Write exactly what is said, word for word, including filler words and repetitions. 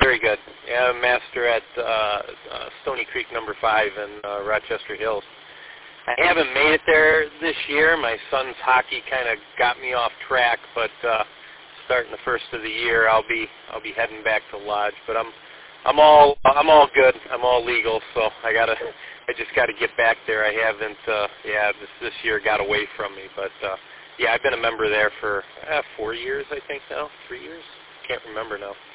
very good. Yeah, I'm master at uh, uh, Stony Creek Number Five in uh, Rochester Hills. I haven't made it there this year. My son's hockey kind of got me off track, but uh, starting the first of the year, I'll be I'll be heading back to Lodge. But I'm I'm all I'm all good. I'm all legal, so I gotta I just got to get back there. I haven't uh, yeah this this year got away from me, but uh, yeah, I've been a member there for uh, four years, I think now, three years. Can't remember now.